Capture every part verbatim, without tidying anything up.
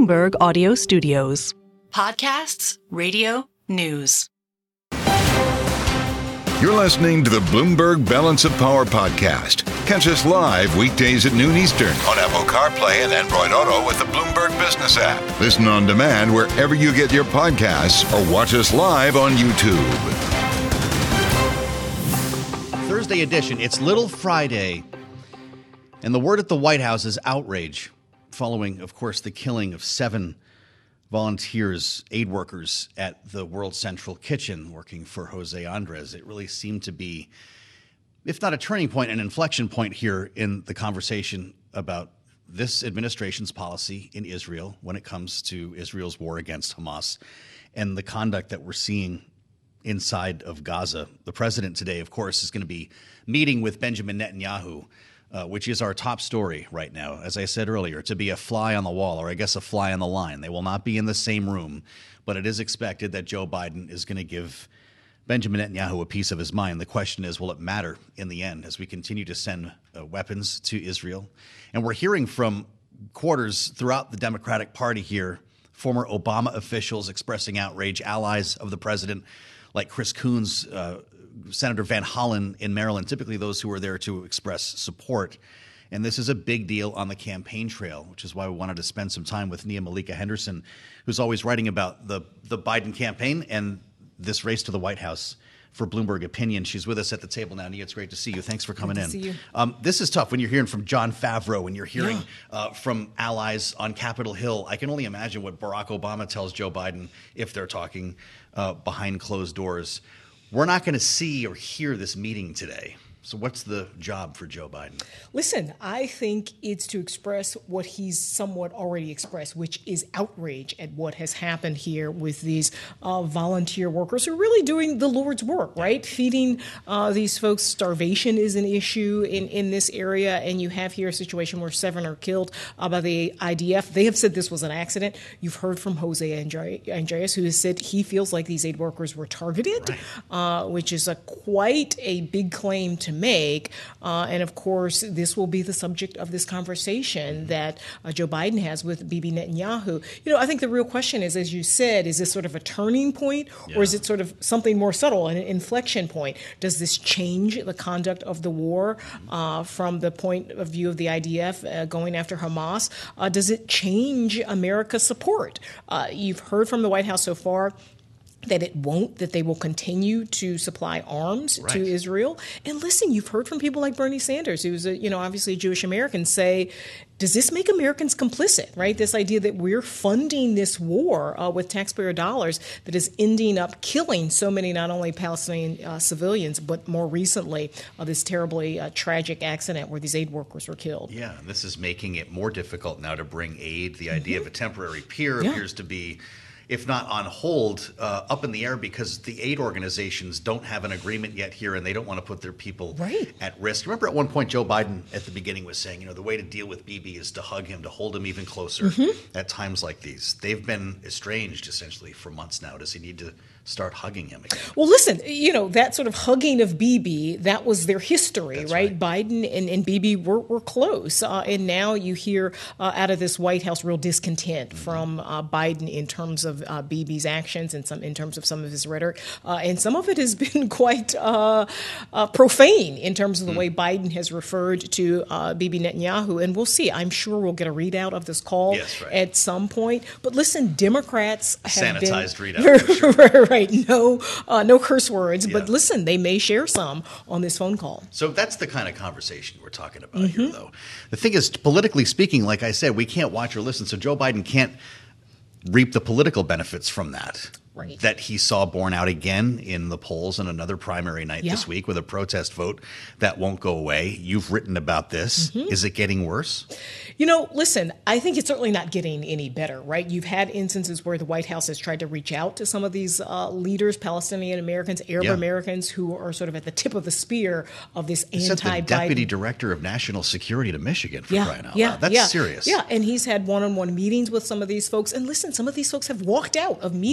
Bloomberg Audio Studios. Podcasts, radio, news. You're listening to the Bloomberg Balance of Power podcast. Catch us live weekdays at noon Eastern on Apple CarPlay and Android Auto with the Bloomberg Business app. Listen on demand wherever you get your podcasts or watch us live on YouTube. Thursday edition. It's Little Friday. And the word at the White House is outrage following, of course, the killing of seven volunteers, aid workers at the World Central Kitchen working for Jose Andres. It really seemed to be, if not a turning point, an inflection point here in the conversation about this administration's policy in Israel when it comes to Israel's war against Hamas and the conduct that we're seeing inside of Gaza. The president today, of course, is going to be meeting with Benjamin Netanyahu, Uh, which is our top story right now, as I said earlier, to be a fly on the wall, or I guess a fly on the line. They will not be in the same room, but it is expected that Joe Biden is going to give Benjamin Netanyahu a piece of his mind. The question is, will it matter in the end as we continue to send uh, weapons to Israel? And we're hearing from quarters throughout the Democratic Party here, former Obama officials expressing outrage, allies of the president like Chris Coons, uh, Senator Van Hollen in Maryland, typically those who are there to express support. And this is a big deal on the campaign trail, which is why we wanted to spend some time with Nia Malika Henderson, who's always writing about the, the Biden campaign and this race to the White House for Bloomberg Opinion. She's with us at the table now. Nia, it's great to see you. Thanks for coming Good to in. see you. Um, this is tough when you're hearing from Jon Favreau and you're hearing Yeah. uh, from allies on Capitol Hill. I can only imagine what Barack Obama tells Joe Biden if they're talking uh, behind closed doors. We're not going to see or hear this meeting today. So what's the job for Joe Biden? Listen, I think it's to express what he's somewhat already expressed, which is outrage at what has happened here with these uh, volunteer workers who are really doing the Lord's work, right? Feeding uh, these folks. Starvation is an issue in, in this area. And you have here a situation where seven are killed uh, by the I D F. They have said this was an accident. You've heard from Jose Andres, who has said he feels like these aid workers were targeted, right. uh, which is a quite a big claim to make. Uh, and of course, this will be the subject of this conversation that uh, Joe Biden has with Bibi Netanyahu. You know, I think the real question is, as you said, is this sort of a turning point yeah. or is it sort of something more subtle, an inflection point? Does this change the conduct of the war uh, from the point of view of the I D F uh, going after Hamas? Uh, does it change America's support? Uh, you've heard from the White House so far that it won't, that they will continue to supply arms right. to Israel. And listen, you've heard from people like Bernie Sanders, who's a, you know, obviously a Jewish American, say, does this make Americans complicit, right? This idea that we're funding this war uh, with taxpayer dollars that is ending up killing so many, not only Palestinian uh, civilians, but more recently, uh, this terribly uh, tragic accident where these aid workers were killed. Yeah, and this is making it more difficult now to bring aid. The idea mm-hmm. of a temporary pier yeah. appears to be, if not on hold, uh, up in the air because the aid organizations don't have an agreement yet here and they don't want to put their people right. at risk. Remember at one point Joe Biden at the beginning was saying, you know, the way to deal with Bibi is to hug him, to hold him even closer mm-hmm. at times like these. They've been estranged essentially for months now. Does he need to start hugging him again? Well, listen, you know, that sort of hugging of Bibi, that was their history, That's right? right? Biden and, and Bibi were, were close. Uh, and now you hear uh, out of this White House real discontent mm-hmm. from uh, Biden in terms of uh, Bibi's actions and some in terms of some of his rhetoric. Uh, and some of it has been quite uh, uh, profane in terms of the mm. way Biden has referred to uh, Bibi Netanyahu. And we'll see. I'm sure we'll get a readout of this call yes, right. at some point. But listen, Democrats have sanitized been, readout. For sure. Right, no, uh, no curse words, yeah. but listen, they may share some on this phone call. So that's the kind of conversation we're talking about mm-hmm. here, though. The thing is, politically speaking, like I said, we can't watch or listen, so Joe Biden can't reap the political benefits from that. Right. That he saw borne out again in the polls on another primary night yeah. this week with a protest vote that won't go away. You've written about this. Mm-hmm. Is it getting worse? You know, listen, I think it's certainly not getting any better, right? You've had instances where the White House has tried to reach out to some of these uh, leaders, Palestinian Americans, Arab yeah. Americans, who are sort of at the tip of the spear of this anti-Biden. The deputy director of national security to Michigan, for yeah, crying out yeah, loud. That's yeah, serious. Yeah, and he's had one-on-one meetings with some of these folks. And listen, some of these folks have walked out of meetings yeah. uh,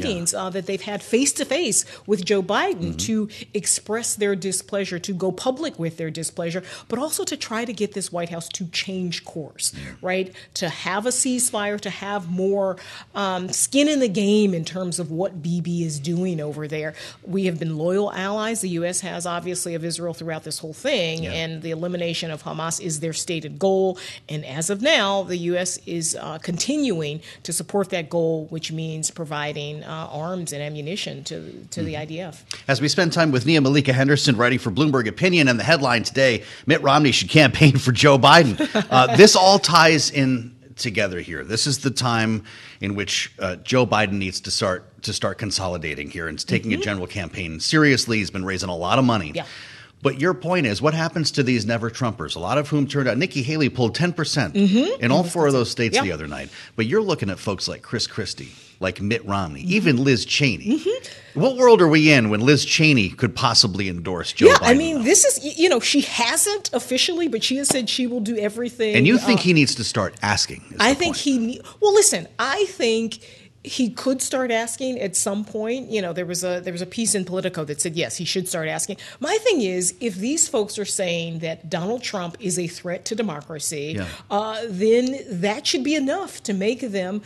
uh, that they've had face to face with Joe Biden Mm-hmm. to express their displeasure, to go public with their displeasure, but also to try to get this White House to change course, yeah. right? To have a ceasefire, to have more um, skin in the game in terms of what Bibi is doing over there. We have been loyal allies. The U S has, obviously, of Israel throughout this whole thing, yeah. and the elimination of Hamas is their stated goal. And as of now, the U S is uh, continuing to support that goal, which means providing uh, arms and ammunition to, to mm-hmm. the I D F. As we spend time with Nia Malika Henderson, writing for Bloomberg Opinion, and the headline today, Mitt Romney should campaign for Joe Biden. Uh, this all ties in together here. This is the time in which uh, Joe Biden needs to start to start consolidating here and taking mm-hmm. a general campaign seriously. He's been raising a lot of money. Yeah. But your point is, what happens to these never-Trumpers, a lot of whom turned out? Nikki Haley pulled ten percent mm-hmm. in all four of those states yeah. the other night. But you're looking at folks like Chris Christie, like Mitt Romney, mm-hmm. even Liz Cheney. Mm-hmm. What world are we in when Liz Cheney could possibly endorse Joe yeah, Biden? I mean, though? this is, you know, she hasn't officially, but she has said she will do everything. And you think uh, he needs to start asking? I think point. he, well, listen, I think he could start asking at some point. You know, there was a there was a piece in Politico that said, yes, he should start asking. My thing is, if these folks are saying that Donald Trump is a threat to democracy, yeah. uh, then that should be enough to make them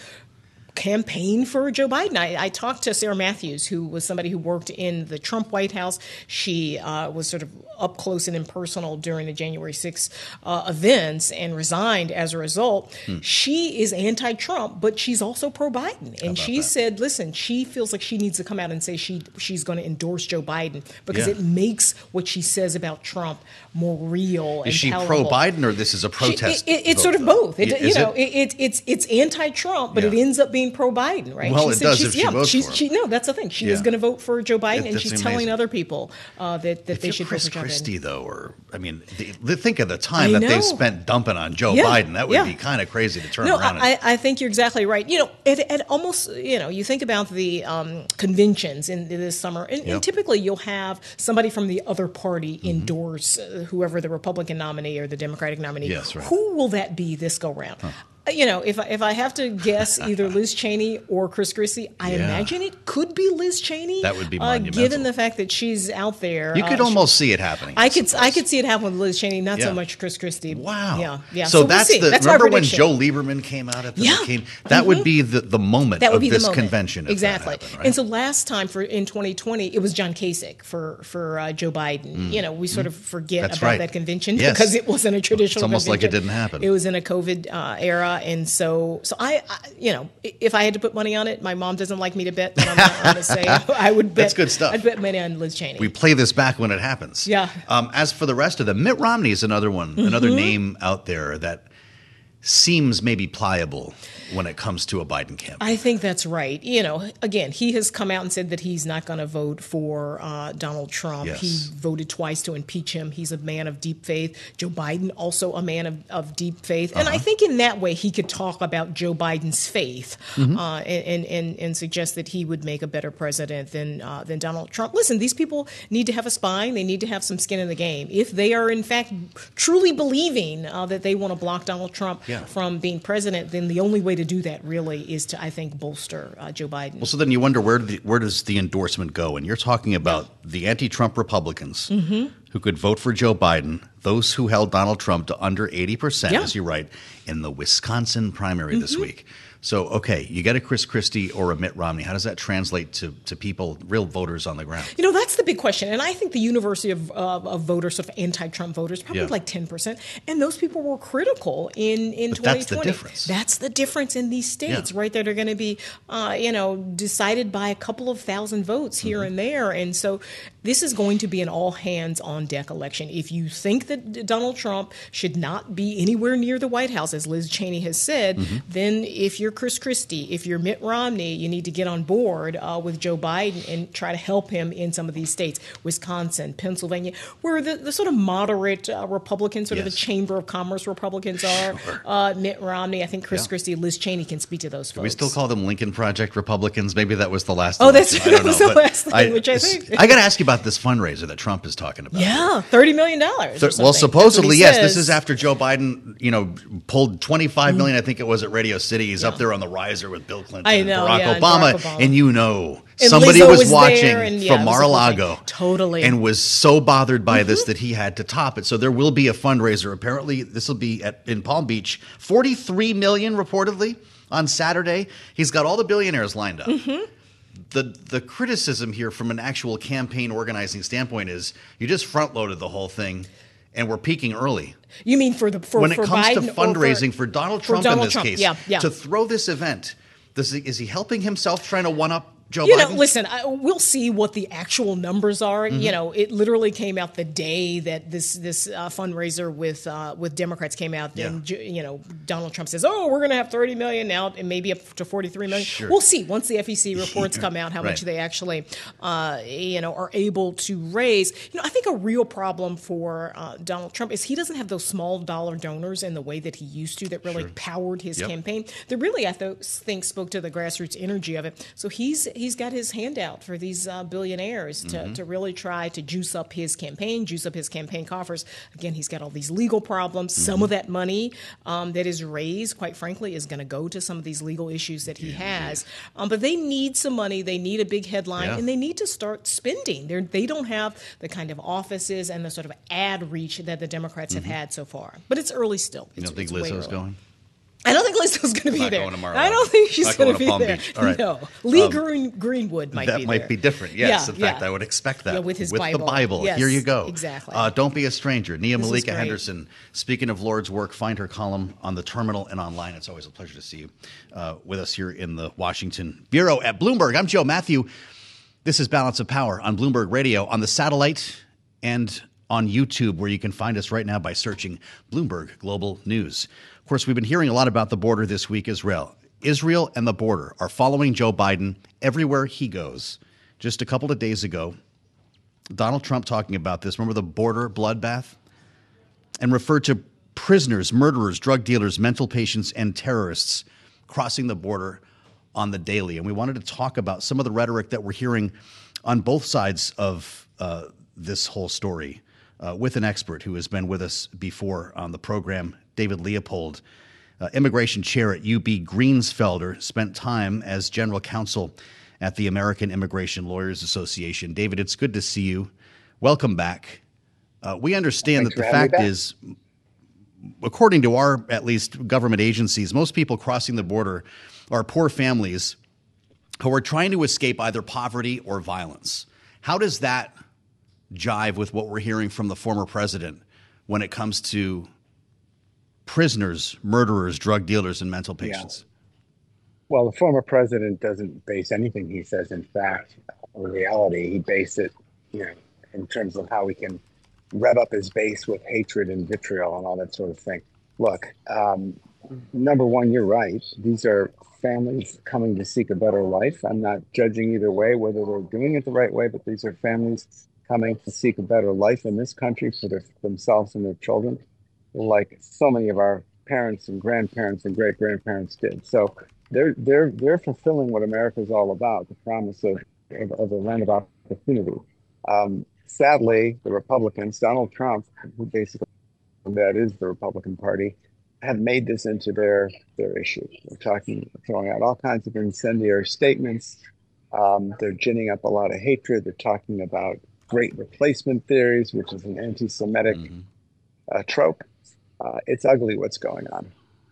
campaign for Joe Biden. I, I talked to Sarah Matthews, who was somebody who worked in the Trump White House. She uh, was sort of up close and impersonal during the January sixth uh, events and resigned as a result. Hmm. She is anti-Trump, but she's also pro-Biden. And she that? said, listen, she feels like she needs to come out and say she she's going to endorse Joe Biden because yeah. it makes what she says about Trump more real and Is she palatable. pro-Biden, or this is a protest? She, it, it, it's vote, sort of though? both. It, is you know, it? it, it, it's it's anti-Trump, but yeah. it ends up being pro-Biden, right? Well, she it does she's, if she yeah, votes she's, for him. She, no, that's the thing. She yeah. is going to vote for Joe Biden, it, and she's amazing. telling other people uh, that, that if they you're should Chris vote for Joe Christie, Biden. though, or I mean, the, the, think of the time I that know. they spent dumping on Joe Yeah. Biden. That would Yeah. be kind of crazy to turn No, around. I, and, I think you're exactly right. You know, it, it almost, you know, you think about the um, conventions in this summer, and, yep. and typically you'll have somebody from the other party mm-hmm. endorse uh, whoever the Republican nominee or the Democratic nominee. Yes, right. Who will that be this go round? Huh. You know, if I, if I have to guess either Liz Cheney or Chris Christie, I Yeah. imagine it could be Liz Cheney. That would be uh, monumental. given the fact that she's out there. You could uh, almost see it happening. I could suppose. I could see it happen with Liz Cheney, not Yeah. so much Chris Christie. Wow. Yeah, yeah. So, we'll that's see. the That's my remember when prediction. Joe Lieberman came out at the Yeah. McCain? That Mhm. would be the, the moment That would of be the this moment. convention. If Exactly. That happened, right? And so last time for in twenty twenty, it was John Kasich for for uh, Joe Biden. Mm. You know, we sort of forget That's about right. that convention Yes. because it wasn't a traditional. It's almost like it convention. didn't happen. It was in a COVID uh, era, and so so I, I, you know, if I had to put money on it, my mom doesn't like me to bet, but I'm not going to say I would bet. That's good stuff. I'd bet money on Liz Cheney. We play this back when it happens. Yeah. Um, as for the rest of them, Mitt Romney is another one, Mm-hmm. another name out there that seems maybe pliable when it comes to a Biden campaign. I think that's right. You know, again, he has come out and said that he's not going to vote for uh, Donald Trump. Yes. He voted twice to impeach him. He's a man of deep faith. Joe Biden, also a man of, of deep faith. And Uh-huh. I think in that way, he could talk about Joe Biden's faith Mm-hmm. uh, and, and, and suggest that he would make a better president than, uh, than Donald Trump. Listen, these people need to have a spine. They need to have some skin in the game. If they are, in fact, truly believing uh, that they want to block Donald Trump Yeah. from being president, then the only way to do that really is to, I think, bolster uh, Joe Biden. Well, so then you wonder where the, where does the endorsement go? And you're talking about the anti-Trump Republicans Mm-hmm. who could vote for Joe Biden, those who held Donald Trump to under eighty percent, Yeah. as you write, in the Wisconsin primary this Mm-hmm. week. So, okay, you get a Chris Christie or a Mitt Romney. How does that translate to, to people, real voters on the ground? You know, that's the big question. And I think the university of, uh, of voters, sort of anti-Trump voters, probably Yeah. like ten percent. And those people were critical in, in But twenty twenty. that's the difference. That's the difference in these states, Yeah. right? That are going to be, uh, you know, decided by a couple of thousand votes here Mm-hmm. and there. And so this is going to be an all-hands-on-deck election. If you think that Donald Trump should not be anywhere near the White House, as Liz Cheney has said, Mm-hmm. then if you're Chris Christie, if you're Mitt Romney, you need to get on board uh, with Joe Biden and try to help him in some of these states, Wisconsin, Pennsylvania, where the, the sort of moderate uh, Republicans, sort of Yes. the Chamber of Commerce Republicans are. Sure. Uh, Mitt Romney, I think Chris Yeah. Christie, Liz Cheney can speak to those folks. Do we still call them Lincoln Project Republicans? Maybe that was the last Oh, that's- election. I don't that was know. the But last thing, which I think- I got to ask you about about this fundraiser that Trump is talking about? Yeah, thirty million dollars. Th- well, supposedly, yes. This is after Joe Biden, you know, pulled twenty-five million, I think it was, at Radio City. He's yeah. up there on the riser with Bill Clinton I know, and Barack, yeah, Obama, and Barack Obama. And you know, and somebody Lizzo was, was watching and, yeah, from Mar-a-Lago. Totally. And was so bothered by mm-hmm. this that he had to top it. So there will be a fundraiser. Apparently, this will be at in Palm Beach. forty-three million reportedly on Saturday. He's got all the billionaires lined up. Mm-hmm. The the criticism here from an actual campaign organizing standpoint is you just front loaded the whole thing and we're peaking early. You mean for the for, when it for comes Biden to fundraising for, for Donald Trump for Donald in this Trump. case Yeah, yeah. to throw this event? Does he, is he helping himself trying to one up Joe you Biden? know, listen, I, we'll see what the actual numbers are. Mm-hmm. You know, it literally came out the day that this this uh, fundraiser with uh, with Democrats came out. Then yeah. you know, Donald Trump says, "Oh, we're going to have thirty million now, and maybe up to forty-three million." Sure. We'll see once the F E C reports come out how right. much they actually, uh, you know, are able to raise. You know, I think a real problem for uh, Donald Trump is he doesn't have those small dollar donors in the way that he used to that really sure. powered his yep. campaign. That really, I th- think, spoke to the grassroots energy of it. So he's he's got his hand out for these uh, billionaires to, mm-hmm. to really try to juice up his campaign, juice up his campaign coffers. Again, he's got all these legal problems. Mm-hmm. Some of that money um, that is raised, quite frankly, is going to go to some of these legal issues that he yeah. has. Um, but they need some money. They need a big headline, yeah. and they need to start spending. They're, they don't have the kind of offices and the sort of ad reach that the Democrats mm-hmm. have had so far. But it's early still. You it's, don't think Lizzo's going? I don't think Lizzo's going to be not there. Going to I don't think she's going to be Palm there. Beach. All right. No, Lee um, Green, Greenwood might that be there. That might be different. Yes, yeah, in fact, yeah. I would expect that yeah, with his with Bible. the Bible. Yes, Here you go. Exactly. Uh, don't be a stranger. Nia this Malika Henderson. Speaking of Lord's work, find her column on the Terminal and online. It's always a pleasure to see you uh, with us here in the Washington Bureau at Bloomberg. I'm Joe Matthew. This is Balance of Power on Bloomberg Radio, on the satellite, and on YouTube, where you can find us right now by searching Bloomberg Global News. Of course, we've been hearing a lot about the border this week, Israel. Israel and the border are following Joe Biden everywhere he goes. Just a couple of days ago, Donald Trump talking about this. Remember the border bloodbath? And referred to prisoners, murderers, drug dealers, mental patients, and terrorists crossing the border on the daily. And we wanted to talk about some of the rhetoric that we're hearing on both sides of uh, this whole story uh, with an expert who has been with us before on the program, David Leopold, uh, immigration chair at U B Greensfelder, spent time as general counsel at the American Immigration Lawyers Association. David, it's good to see you. Welcome back. Uh, we understand Thanks that the fact is, according to our, at least, government agencies, most people crossing the border are poor families who are trying to escape either poverty or violence. How does that jive with what we're hearing from the former president when it comes to prisoners, murderers, drug dealers, and mental patients? Yeah. Well, the former president doesn't base anything he says in fact or reality. He based it, you know, in terms of how we can rev up his base with hatred and vitriol and all that sort of thing. Look, um, number one, you're right. These are families coming to seek a better life. I'm not judging either way, whether they're doing it the right way, but these are families coming to seek a better life in this country for their, themselves and their children, like so many of our parents and grandparents and great-grandparents did. So they're they're they're fulfilling what America is all about, the promise of, of, of a land of opportunity. Um, sadly, the Republicans, Donald Trump, who basically that is the Republican Party, have made this into their their issue. They're talking, throwing out all kinds of incendiary statements. Um, they're ginning up a lot of hatred. They're talking about great replacement theories, which is an anti-Semitic mm-hmm. uh, trope. Uh, it's ugly what's going on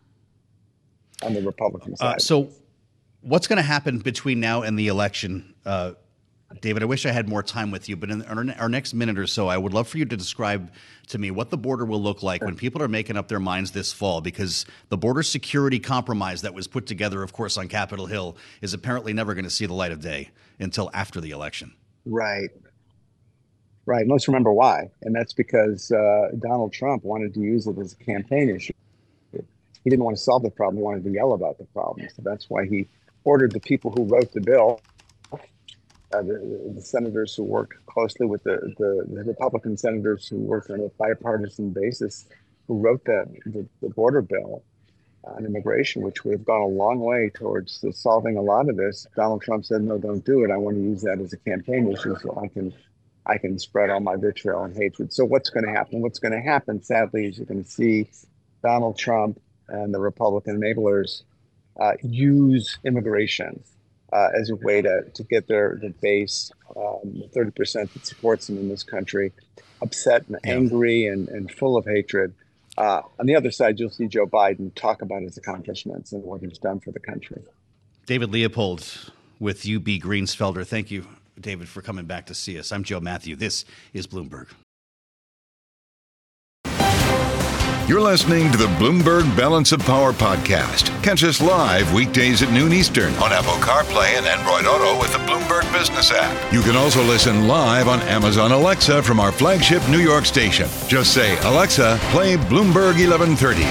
on the Republican side. Uh, so what's going to happen between now and the election? Uh, David, I wish I had more time with you, but in our, our next minute or so, I would love for you to describe to me what the border will look like when people are making up their minds this fall, because the border security compromise that was put together, of course, on Capitol Hill is apparently never going to see the light of day until after the election. Right. Right. Let's remember why. And that's because uh, Donald Trump wanted to use it as a campaign issue. He didn't want to solve the problem. He wanted to yell about the problem. So that's why he ordered the people who wrote the bill, uh, the, the senators who worked closely with the, the, the Republican senators who worked on a bipartisan basis, who wrote that the, the border bill on immigration, which would have gone a long way towards solving a lot of this. Donald Trump said, no, don't do it. I want to use that as a campaign issue so I can I can spread all my vitriol and hatred. So what's going to happen? What's going to happen, sadly, is you're going to see Donald Trump and the Republican enablers uh, use immigration uh, as a way to, to get their, their base, um, the thirty percent that supports them in this country, upset and Yeah. angry and, and full of hatred. Uh, on the other side, you'll see Joe Biden talk about his accomplishments and what he's done for the country. David Leopold with U B Greensfelder. Thank you, David, for coming back to see us. I'm Joe Matthew. This is Bloomberg. You're listening to the Bloomberg Balance of Power podcast. Catch us live weekdays at noon Eastern on Apple CarPlay and Android Auto with the Bloomberg Business app. You can also listen live on Amazon Alexa from our flagship New York station. Just say, Alexa, play Bloomberg eleven thirty.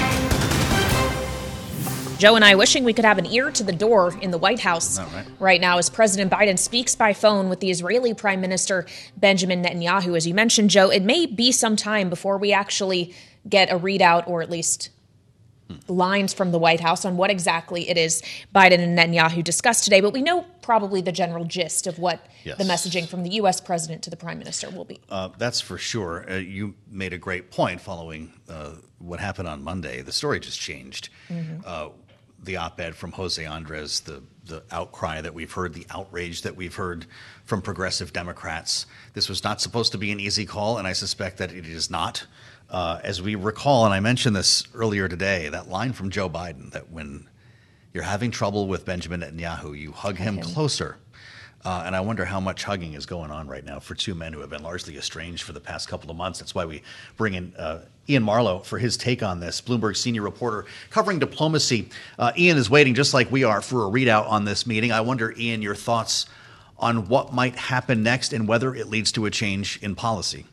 Joe and I wishing we could have an ear to the door in the White House right? right now as President Biden speaks by phone with the Israeli Prime Minister Benjamin Netanyahu. As you mentioned, Joe, it may be some time before we actually get a readout or at least lines from the White House on what exactly it is Biden and Netanyahu discussed today. But we know probably the general gist of what Yes. the messaging from the U S president to the prime minister will be. Uh, that's for sure. Uh, you made a great point following uh, what happened on Monday. The story just changed. Mm-hmm. Uh, the op-ed from Jose Andres, the, the outcry that we've heard, the outrage that we've heard from progressive Democrats. This was not supposed to be an easy call, and I suspect that it is not. Uh, as we recall, and I mentioned this earlier today, that line from Joe Biden that when you're having trouble with Benjamin Netanyahu, you hug him him. closer. Uh, and I wonder how much hugging is going on right now for two men who have been largely estranged for the past couple of months. That's why we bring in uh, Ian Marlowe for his take on this, Bloomberg senior reporter covering diplomacy. Uh, Ian is waiting, just like we are, for a readout on this meeting. I wonder, Ian, your thoughts on what might happen next and whether it leads to a change in policy.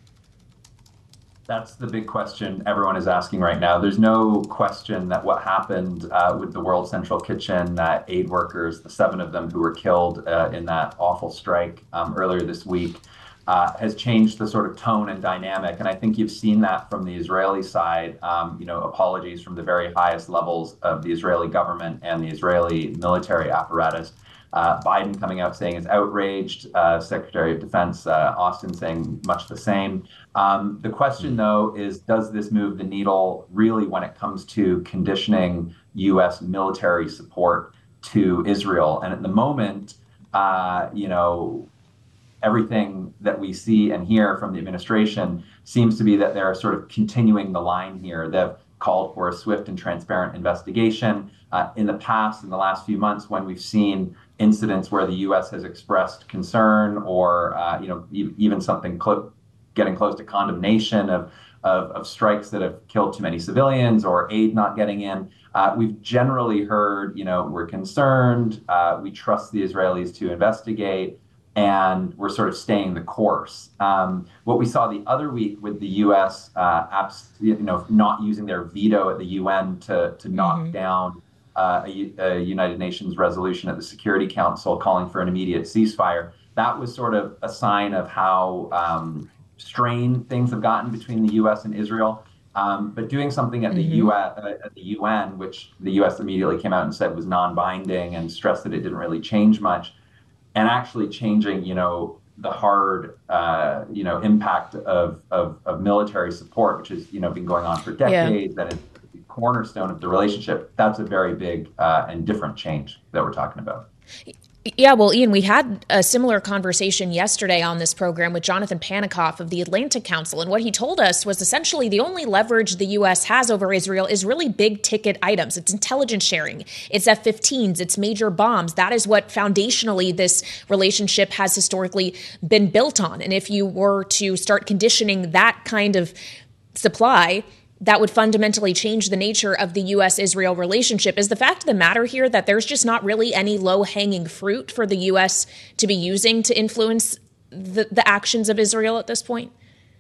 That's the big question everyone is asking right now. There's no question that what happened uh, with the World Central Kitchen, that aid workers, the seven of them who were killed uh, in that awful strike um, earlier this week, uh, has changed the sort of tone and dynamic. And I think you've seen that from the Israeli side. Um, you know, apologies from the very highest levels of the Israeli government and the Israeli military apparatus. Uh, Biden coming out saying is outraged, uh, Secretary of Defense uh, Austin saying much the same. Um, the question, though, is does this move the needle really when it comes to conditioning U S military support to Israel? And at the moment, uh, you know, everything that we see and hear from the administration seems to be that they're sort of continuing the line here. They've called for a swift and transparent investigation. Uh, in the past, in the last few months, when we've seen incidents where the U S has expressed concern or, uh, you know, e- even something clo- getting close to condemnation of, of, of strikes that have killed too many civilians or aid not getting in, uh, we've generally heard, you know, we're concerned, uh, we trust the Israelis to investigate, and we're sort of staying the course. Um, what we saw the other week with the U S, uh, abs- you know, not using their veto at the U N to to knock Mm-hmm. down uh, a, a United Nations resolution at the Security Council calling for an immediate ceasefire, that was sort of a sign of how um, strained things have gotten between the U S and Israel. Um, but doing something at the Mm-hmm. U S, uh, at the U N, which the U S immediately came out and said was non-binding and stressed that it didn't really change much, and actually changing, you know, the hard, uh, you know, impact of, of of military support, which has, you know, been going on for decades, yeah. and it's the cornerstone of the relationship. That's a very big uh, and different change that we're talking about. Yeah, well, Ian, we had a similar conversation yesterday on this program with Jonathan Panikoff of the Atlantic Council. And what he told us was essentially the only leverage the U S has over Israel is really big ticket items. It's intelligence sharing. It's F fifteens. It's major bombs. That is what foundationally this relationship has historically been built on. And if you were to start conditioning that kind of supply, that would fundamentally change the nature of the U S Israel relationship. Is the fact of the matter here that there's just not really any low-hanging fruit for the U S to be using to influence the, the actions of Israel at this point?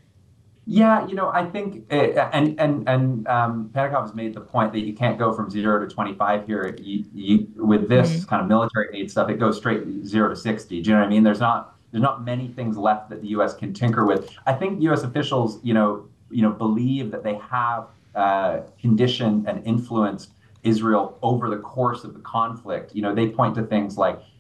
Yeah, you know, I think, it, and and and um, Panikoff has made the point that you can't go from zero to twenty-five here. You, you, with this mm-hmm. kind of military aid stuff, it goes straight zero to sixty. Do you know what I mean? There's not there's not many things left that the U S can tinker with. I think U S officials, you know, you know, believe that they have uh, conditioned and influenced Israel over the course of the conflict. You know, they point to things like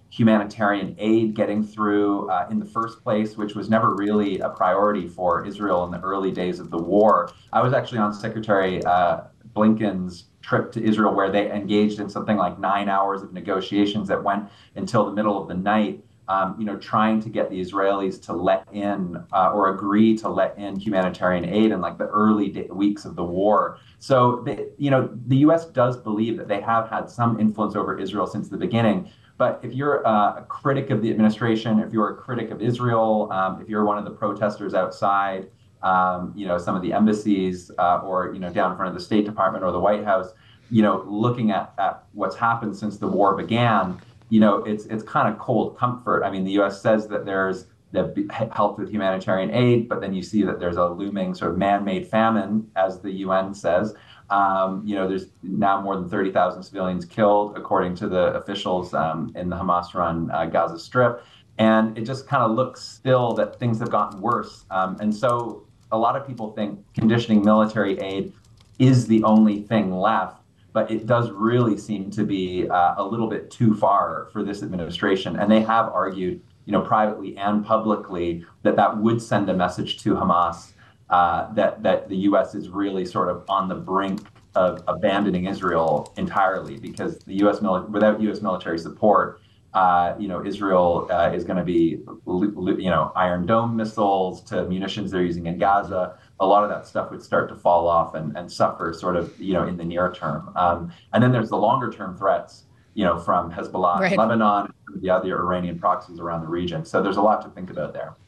humanitarian aid getting through uh, in the first place, which was never really a priority for Israel in the early days of the war. I was actually on Secretary uh, Blinken's trip to Israel, where they engaged in something like nine hours of negotiations that went until the middle of the night, um, you know, trying to get the Israelis to let in uh, or agree to let in humanitarian aid in like the early day, weeks of the war. So, they, you know, the U S does believe that they have had some influence over Israel since the beginning. But if you're uh, a critic of the administration, if you're a critic of Israel, um, if you're one of the protesters outside, um, you know, some of the embassies uh, or, you know, down in front of the State Department or the White House, you know, looking at, at what's happened since the war began, you know, it's it's kind of cold comfort. I mean, the U S says that there's they've helped with humanitarian aid, but then you see that there's a looming sort of man-made famine, as the U N says. Um, you know, there's now more than thirty thousand civilians killed, according to the officials um, in the Hamas-run uh, Gaza Strip. And it just kind of looks still that things have gotten worse. Um, and so a lot of people think conditioning military aid is the only thing left, but it does really seem to be uh, a little bit too far for this administration. And they have argued, you know, privately and publicly, that that would send a message to Hamas Uh, that that the U S is really sort of on the brink of abandoning Israel entirely, because the U S mili- without U S military support, uh, you know, Israel uh, is going to be, you know, Iron Dome missiles to munitions they're using in Gaza. A lot of that stuff would start to fall off and, and suffer sort of, you know, in the near term. Um, and then there's the longer term threats, you know, from Hezbollah, right. Lebanon, and the other Iranian proxies around the region. So there's a lot to think about there.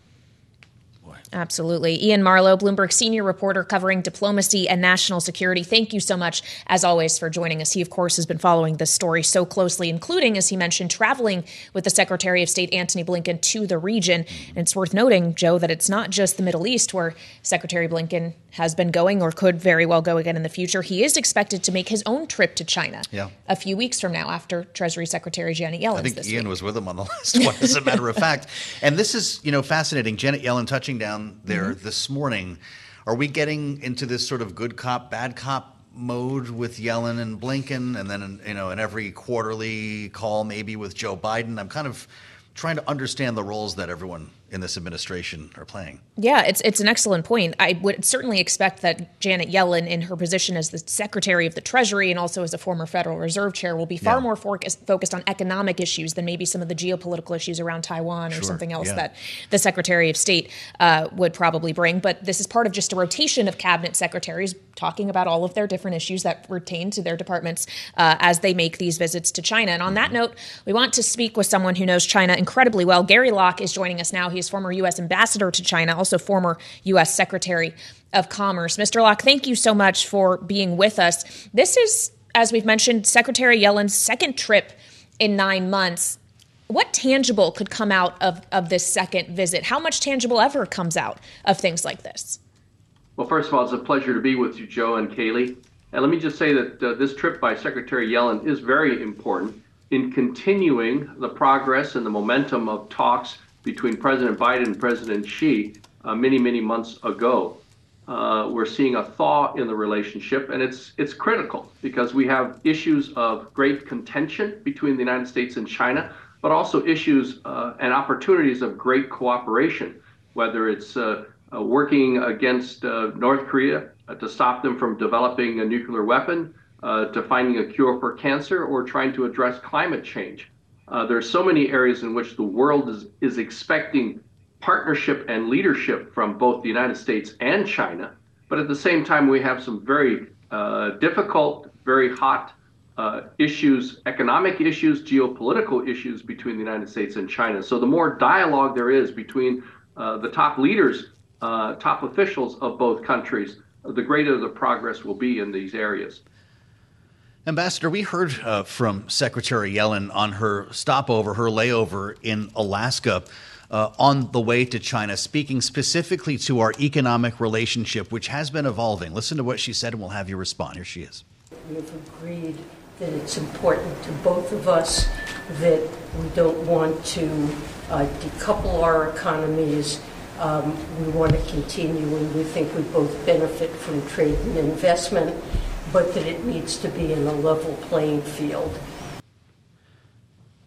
Absolutely. Ian Marlowe, Bloomberg senior reporter covering diplomacy and national security. Thank you so much, as always, for joining us. He, of course, has been following this story so closely, including, as he mentioned, traveling with the Secretary of State Antony Blinken to the region. And it's worth noting, Joe, that it's not just the Middle East where Secretary Blinken has been going or could very well go again in the future. He is expected to make his own trip to China yeah. a few weeks from now, after Treasury Secretary Janet Yellen. I think this Ian week. was with him on the last one, as a matter of fact. And this is, you know, fascinating. Janet Yellen touching down there mm-hmm. this morning. Are we getting into this sort of good cop, bad cop mode with Yellen and Blinken, and then, you know, in every quarterly call maybe with Joe Biden? I'm kind of trying to understand the roles that everyone in this administration are playing. Yeah, it's it's an excellent point. I would certainly expect that Janet Yellen, in her position as the Secretary of the Treasury and also as a former Federal Reserve Chair, will be far yeah. more for- focused on economic issues than maybe some of the geopolitical issues around Taiwan sure. or something else yeah. that the Secretary of State uh, would probably bring. But this is part of just a rotation of cabinet secretaries talking about all of their different issues that pertain to their departments uh, as they make these visits to China. And on mm-hmm. that note, we want to speak with someone who knows China incredibly well. Gary Locke is joining us now. He's former U S ambassador to China, also former U S Secretary of Commerce. Mister Locke, thank you so much for being with us. This is, as we've mentioned, Secretary Yellen's second trip in nine months. What tangible could come out of, of this second visit? How much tangible ever comes out of things like this? Well, first of all, it's a pleasure to be with you, Joe and Kaylee. And let me just say that uh, this trip by Secretary Yellen is very important in continuing the progress and the momentum of talks between President Biden and President Xi uh, many, many months ago. Uh, we're seeing a thaw in the relationship, and it's it's critical because we have issues of great contention between the United States and China, but also issues uh, and opportunities of great cooperation, whether it's uh, uh, working against uh, North Korea uh, to stop them from developing a nuclear weapon, uh, to finding a cure for cancer, or trying to address climate change. Uh, there are so many areas in which the world is, is expecting partnership and leadership from both the United States and China. But at the same time, we have some very uh, difficult, very hot uh, issues, economic issues, geopolitical issues between the United States and China. So the more dialogue there is between uh, the top leaders, uh, top officials of both countries, the greater the progress will be in these areas. Ambassador, we heard uh, from Secretary Yellen on her stopover, her layover in Alaska uh, on the way to China, speaking specifically to our economic relationship, which has been evolving. Listen to what she said, and we'll have you respond. Here she is. We've agreed that it's important to both of us that we don't want to uh, decouple our economies. Um, we want to continue, and we think we both benefit from trade and investment, but that it needs to be in a level playing field.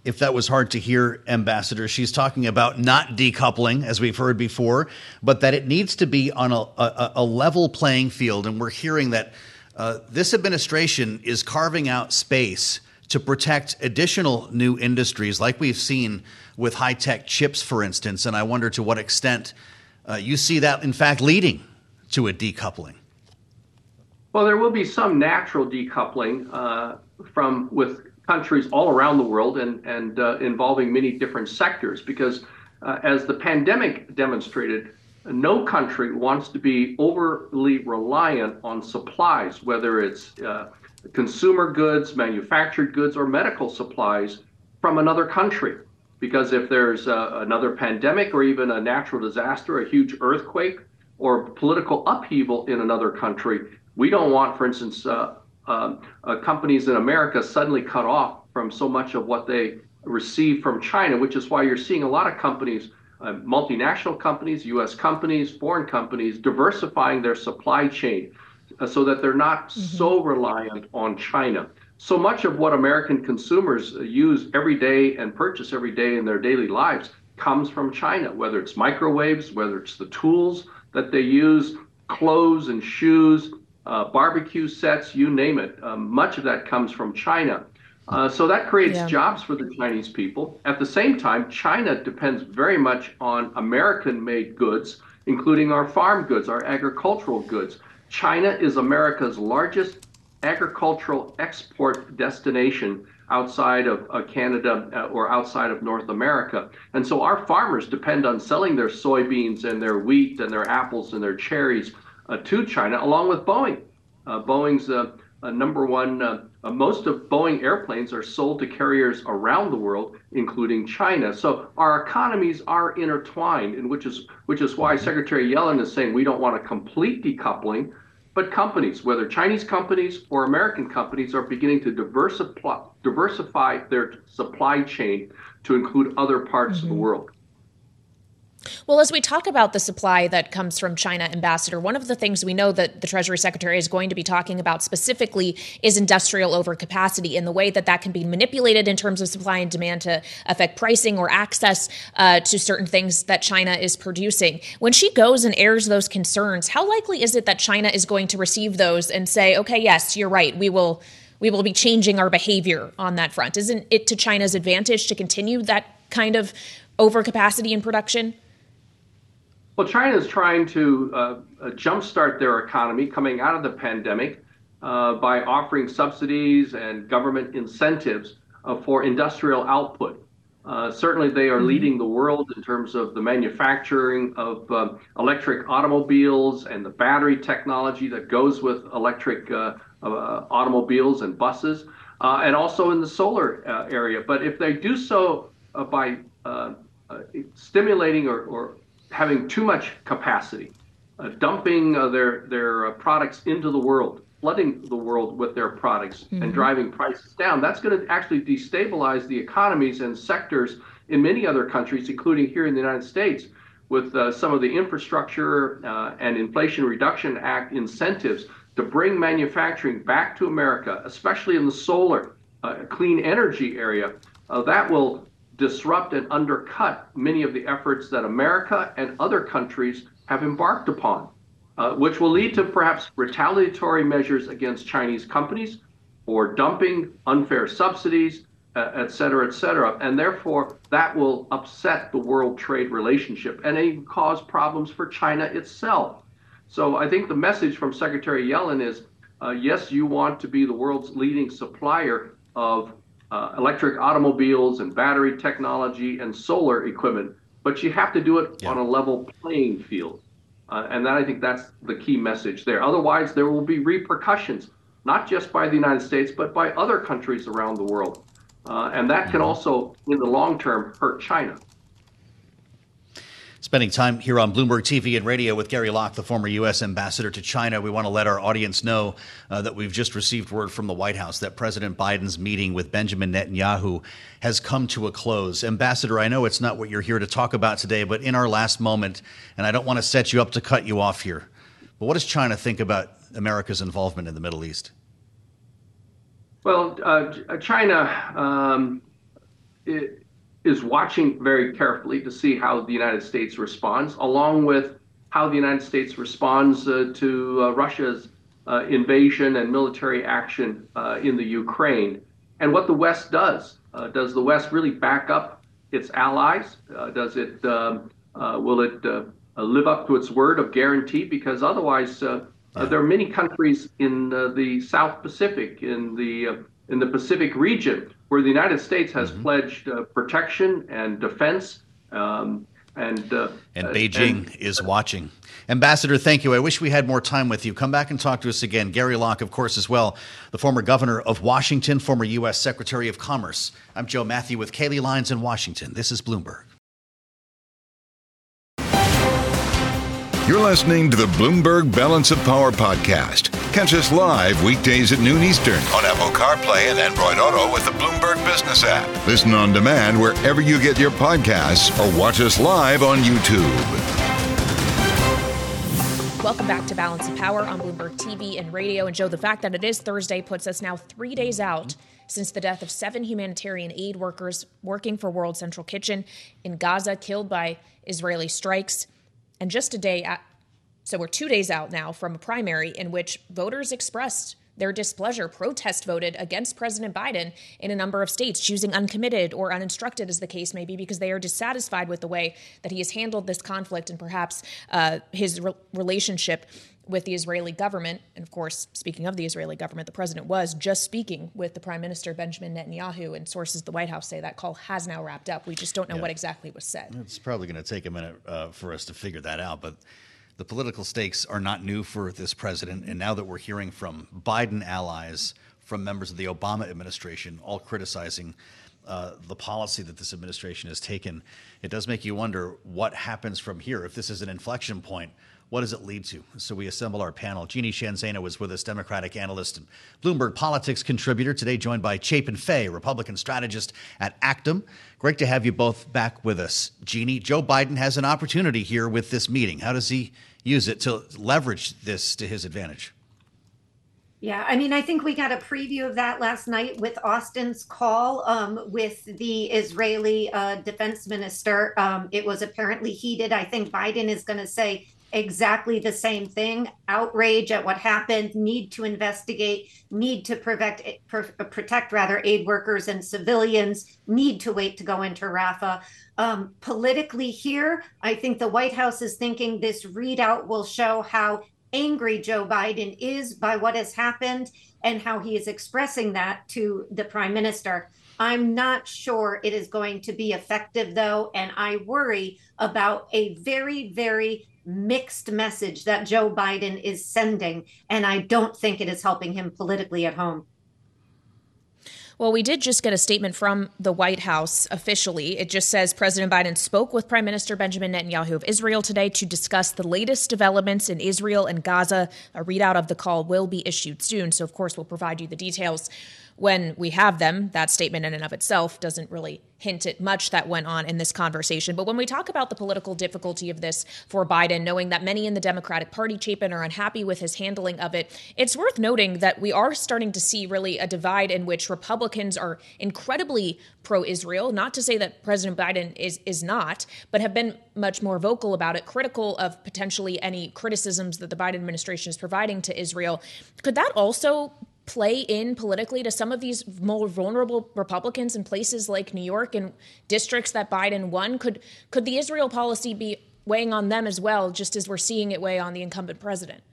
if that was hard to hear, Ambassador. She's talking about not decoupling, as we've heard before, but that it needs to be on a, a, a level playing field. And we're hearing that uh, this administration is carving out space to protect additional new industries like we've seen with high-tech chips, for instance. And I wonder to what extent uh, you see that, in fact, leading to a decoupling. Well, there will be some natural decoupling uh, from with countries all around the world and, and uh, involving many different sectors, because uh, as the pandemic demonstrated, no country wants to be overly reliant on supplies, whether it's uh, consumer goods, manufactured goods, or medical supplies from another country. Because if there's uh, another pandemic or even a natural disaster, a huge earthquake, or political upheaval in another country, we don't want, for instance, uh, uh, uh, companies in America suddenly cut off from so much of what they receive from China, which is why you're seeing a lot of companies, uh, multinational companies, U S companies, foreign companies, diversifying their supply chain uh, so that they're not mm-hmm. so reliant on China. So much of what American consumers use every day and purchase every day in their daily lives comes from China, whether it's microwaves, whether it's the tools that they use, clothes and shoes, uh, barbecue sets, you name it. Um, much of that comes from China. Uh, so that creates yeah. jobs for the Chinese people. At the same time, China depends very much on American-made goods, including our farm goods, our agricultural goods. China is America's largest agricultural export destination outside of uh, Canada uh, or outside of North America. And so our farmers depend on selling their soybeans and their wheat and their apples and their cherries uh, to China, along with Boeing. Uh, Boeing's uh, uh, number one, uh, uh, most of Boeing airplanes are sold to carriers around the world, including China. So our economies are intertwined, and which is which is why Secretary Yellen is saying we don't want a complete decoupling. But companies, whether Chinese companies or American companies, are beginning to diversify, diversify their supply chain to include other parts mm-hmm. of the world. Well, as we talk about the supply that comes from China, Ambassador, one of the things we know that the Treasury Secretary is going to be talking about specifically is industrial overcapacity and the way that that can be manipulated in terms of supply and demand to affect pricing or access uh, to certain things that China is producing. When she goes and airs those concerns, how likely is it that China is going to receive those and say, okay, yes, you're right, we will we will be changing our behavior on that front? Isn't it to China's advantage to continue that kind of overcapacity in production? Well, China is trying to uh, jumpstart their economy coming out of the pandemic uh, by offering subsidies and government incentives uh, for industrial output. Uh, certainly, they are mm-hmm. leading the world in terms of the manufacturing of uh, electric automobiles and the battery technology that goes with electric uh, uh, automobiles and buses, uh, and also in the solar uh, area. But if they do so uh, by uh, uh, stimulating or, or having too much capacity, uh, dumping uh, their their uh, products into the world, flooding the world with their products mm-hmm. and driving prices down, that's going to actually destabilize the economies and sectors in many other countries, including here in the United States, with uh, some of the infrastructure uh, and Inflation Reduction Act incentives to bring manufacturing back to America, especially in the solar, uh, clean energy area. Uh, that will disrupt and undercut many of the efforts that America and other countries have embarked upon, uh, which will lead to perhaps retaliatory measures against Chinese companies or dumping, unfair subsidies, uh, et cetera, et cetera. And therefore, that will upset the world trade relationship and even cause problems for China itself. So I think the message from Secretary Yellen is, uh, yes, you want to be the world's leading supplier of Uh, electric automobiles and battery technology and solar equipment, but you have to do it yeah. on a level playing field. Uh, and that, I think that's the key message there. Otherwise, there will be repercussions, not just by the United States, but by other countries around the world. Uh, and that can also, in the long term, hurt China. Spending time here on Bloomberg T V and radio with Gary Locke, the former U S ambassador to China. We want to let our audience know uh, that we've just received word from the White House that President Biden's meeting with Benjamin Netanyahu has come to a close. Ambassador, I know it's not what you're here to talk about today, but in our last moment, and I don't want to set you up to cut you off here, but what does China think about America's involvement in the Middle East? Well, uh, China um, is watching very carefully to see how the United States responds, along with how the United States responds uh, to uh, Russia's uh, invasion and military action uh, in the Ukraine, and what the West does. Uh, does the West really back up its allies? Uh, does it? Um, uh, will it uh, live up to its word of guarantee? Because otherwise, uh, uh, there are many countries in uh, the South Pacific, in the uh, in the Pacific region, where the United States has mm-hmm. pledged uh, protection and defense. Um, and uh, and Beijing and, is watching. Ambassador, thank you. I wish we had more time with you. Come back and talk to us again. Gary Locke, of course, as well, the former governor of Washington, former U S Secretary of Commerce. I'm Joe Matthew with Kaylee Lyons in Washington. This is Bloomberg. You're listening to the Bloomberg Balance of Power podcast. Catch us live weekdays at noon Eastern on Apple CarPlay and Android Auto with the Bloomberg Business app. Listen on demand wherever you get your podcasts or watch us live on YouTube. Welcome back to Balance of Power on Bloomberg T V and radio. And Joe, the fact that it is Thursday puts us now three days out since the death of seven humanitarian aid workers working for World Central Kitchen in Gaza, killed by Israeli strikes. And just a day, at, so we're two days out now from a primary in which voters expressed their displeasure, protest voted against President Biden in a number of states, choosing uncommitted or uninstructed as the case may be, because they are dissatisfied with the way that he has handled this conflict and perhaps uh, his re- relationship with the Israeli government. And of course, speaking of the Israeli government, the president was just speaking with the Prime Minister, Benjamin Netanyahu, and sources at the White House say that call has now wrapped up. We just don't know yeah. what exactly was said. It's probably going to take a minute uh, for us to figure that out, but the political stakes are not new for this president. And now that we're hearing from Biden allies, from members of the Obama administration, all criticizing uh, the policy that this administration has taken, it does make you wonder what happens from here. If this is an inflection point, what does it lead to? So we assemble our panel. Jeannie Sheehan Zaino is with us, Democratic analyst and Bloomberg Politics contributor, today joined by Chapin Fay, Republican strategist at Actum. Great to have you both back with us. Jeannie, Joe Biden has an opportunity here with this meeting. How does he use it to leverage this to his advantage? Yeah, I mean, I think we got a preview of that last night with Austin's call um, with the Israeli uh, defense minister. Um, it was apparently heated. I think Biden is going to say exactly the same thing. Outrage at what happened, need to investigate, need to protect, protect rather aid workers and civilians, need to wait to go into Rafah. Um, politically here, I think the White House is thinking this readout will show how angry Joe Biden is by what has happened and how he is expressing that to the prime minister. I'm not sure it is going to be effective, though, and I worry about a very, very mixed message that Joe Biden is sending, and I don't think it is helping him politically at home. Well, we did just get a statement from the White House officially. It just says President Biden spoke with Prime Minister Benjamin Netanyahu of Israel today to discuss the latest developments in Israel and Gaza. A readout of the call will be issued soon. So, of course, we'll provide you the details when we have them. That statement in and of itself doesn't really hint at much that went on in this conversation. But when we talk about the political difficulty of this for Biden, knowing that many in the Democratic Party, Chapin, are unhappy with his handling of it, it's worth noting that we are starting to see really a divide in which Republicans are incredibly pro-Israel, not to say that President Biden is is not, but have been much more vocal about it, critical of potentially any criticisms that the Biden administration is providing to Israel. Could that also play in politically to some of these more vulnerable Republicans in places like New York and districts that Biden won? Could could the Israel policy be weighing on them as well, just as we're seeing it weigh on the incumbent president?